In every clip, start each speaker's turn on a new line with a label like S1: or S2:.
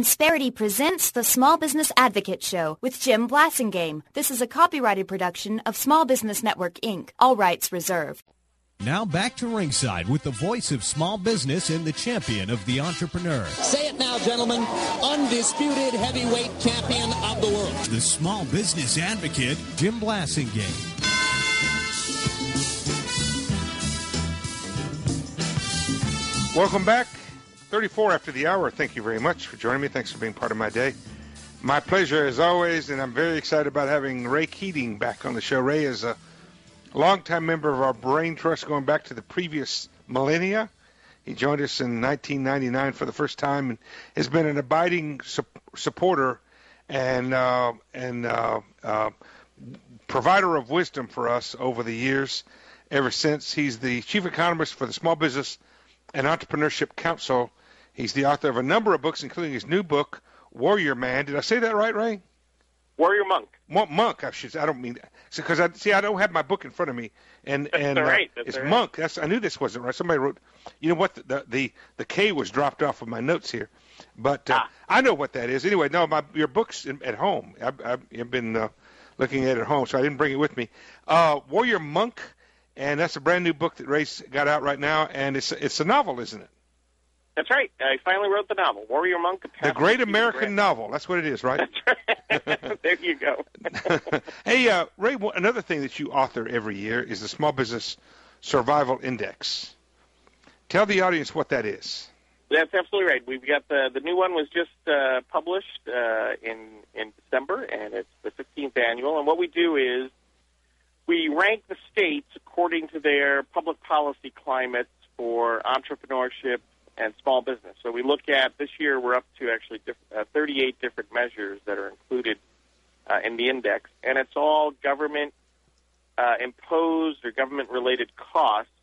S1: Insperity presents the Small Business Advocate Show with Jim Blasingame. This is a copyrighted production of Small Business Network, Inc., all rights reserved.
S2: Now back to ringside with the voice of small business and the champion of the entrepreneur.
S3: Say it now, gentlemen. Undisputed heavyweight champion of the world.
S2: The small business advocate, Jim Blasingame.
S4: Welcome back. 34 after the hour. Thank you very much for joining me. Thanks for being part of my day. My pleasure as always, and I'm very excited about having Ray Keating back on the show. Ray is a longtime member of our Brain Trust going back to the previous millennia. He joined us in 1999 for the first time and has been an abiding supporter and provider of wisdom for us over the years. Ever since, he's the chief economist for the Small Business and Entrepreneurship Council. He's the author of a number of books, including his new book, Warrior Man. Did I say that right, Ray?
S5: Warrior Monk.
S4: Monk, I should. I don't mean that because I don't have my book in front of me, and
S5: right.
S4: It's Monk. I knew this wasn't right. Somebody wrote. You know what? The K was dropped off of my notes here, but I know what that is. Anyway, no, your book's at home. I've been looking at it at home, so I didn't bring it with me. Warrior Monk, and that's a brand new book that Ray's got out right now, and it's a novel, isn't it?
S5: That's right. I finally wrote the novel, Warrior Monk.
S4: The Great American Novel. That's what it is, right?
S5: That's right. There you go.
S4: Hey, Ray, another thing that you author every year is the Small Business Survival Index. Tell the audience what that is.
S5: That's absolutely right. We've got the new one was just published in December, and it's the 15th annual. And what we do is we rank the states according to their public policy climates for entrepreneurship and small business. So we look at, this year we're up to actually 38 different measures that are included in the index, and it's all government imposed or government-related costs,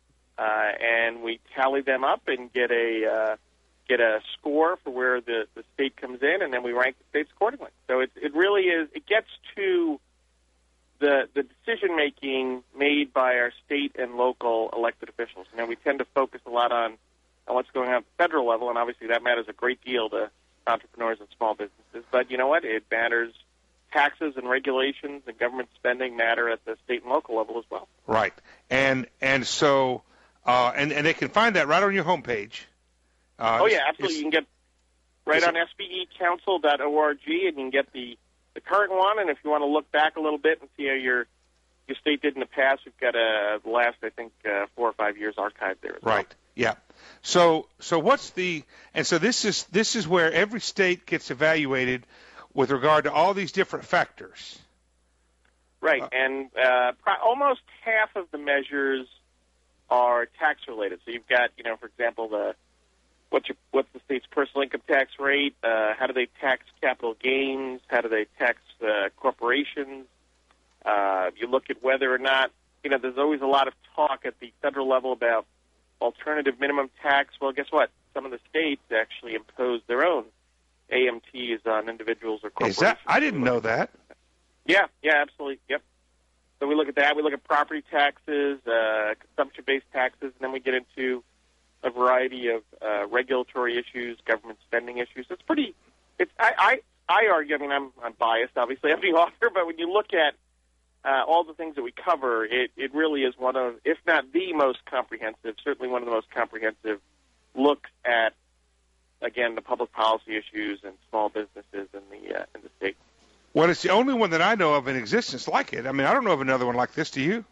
S5: and we tally them up and get a score for where the state comes in, and then we rank the states accordingly. So it really is, it gets to the decision-making made by our state and local elected officials. You know, we tend to focus a lot on what's going on at the federal level, and obviously that matters a great deal to entrepreneurs and small businesses. But you know what? It matters. Taxes and regulations and government spending matter at the state and local level as well.
S4: Right. And so they can find that right on your homepage.
S5: Oh, yeah, absolutely. You can get right on sbecouncil.org, and you can get the current one. And if you want to look back a little bit and see how your state did in the past, we've got the last, I think, 4 or 5 years archived there as well.
S4: Right. Yeah. So what's so this is where every state gets evaluated with regard to all these different factors.
S5: Right, and almost half of the measures are tax related. So you've got, for example, what's the state's personal income tax rate? How do they tax capital gains? How do they tax corporations? You look at whether or not, there's always a lot of talk at the federal level about alternative minimum tax. Well, guess what? Some of the states actually impose their own AMTs on individuals or corporations.
S4: I didn't know that.
S5: Yeah, absolutely. Yep. So we look at that. We look at property taxes, consumption-based taxes, and then we get into a variety of regulatory issues, government spending issues. It's pretty. I argue. I mean, I'm biased, obviously. I'm the author, but when you look at all the things that we cover, it really is one of, if not the most comprehensive, certainly one of the most comprehensive looks at, again, the public policy issues and small businesses in the state.
S4: Well, it's the only one that I know of in existence like it. I mean, I don't know of another one like this. Do you?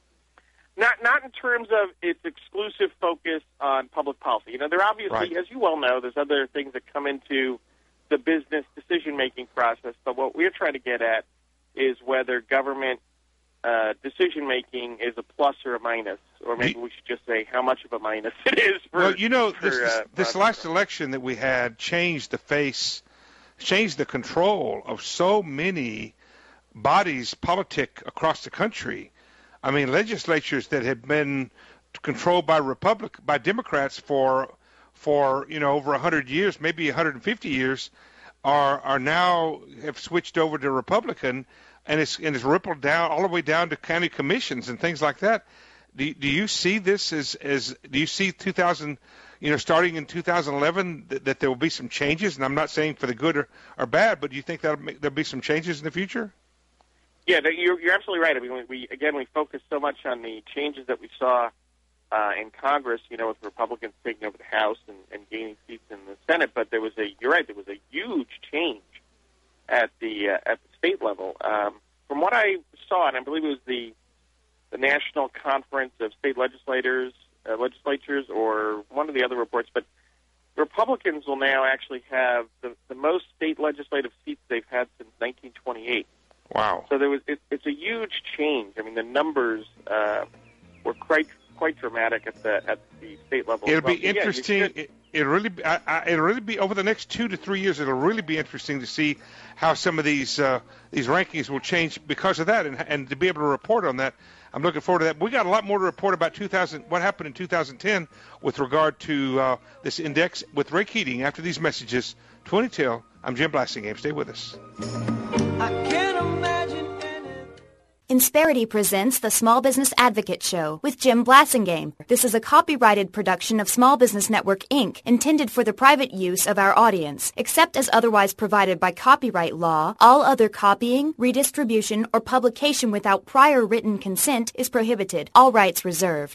S5: Not in terms of its exclusive focus on public policy. There obviously,
S4: right,
S5: as you well know, there's other things that come into the business decision-making process, but what we're trying to get at is whether government decision-making is a plus or a minus, or maybe we should just say how much of a minus it is.
S4: This last election that we had changed the control of so many bodies, politic across the country. I mean, legislatures that had been controlled by Democrats for over 100 years, maybe 150 years, are now have switched over to Republican, and it's rippled down all the way down to county commissions and things like that. Do you see this as do you see starting in 2011, that there will be some changes? And I'm not saying for the good or bad, but do you think there'll be some changes in the future?
S5: Yeah, you're absolutely right. I mean, we focused so much on the changes that we saw in Congress, with Republicans taking over the House and gaining seats in the Senate. But there was a huge change at the state level. From what I saw, and I believe it was the National Conference of State Legislatures, or one of the other reports, but Republicans will now actually have the most state legislative seats they've had since 1928.
S4: Wow! So
S5: it's a huge change. I mean, the numbers were quite dramatic at the state level.
S4: It'll be interesting. It'll really be over the next 2 to 3 years. It'll really be interesting to see how some of these rankings will change because of that, and to be able to report on that. I'm looking forward to that. We got a lot more to report about what happened in 2010 with regard to this index with Ray Keating after these messages. 20 till. I'm Jim Blasingame. Stay with us.
S1: Insperity presents the Small Business Advocate Show with Jim Blasingame. This is a copyrighted production of Small Business Network, Inc., intended for the private use of our audience. Except as otherwise provided by copyright law, all other copying, redistribution, or publication without prior written consent is prohibited. All rights reserved.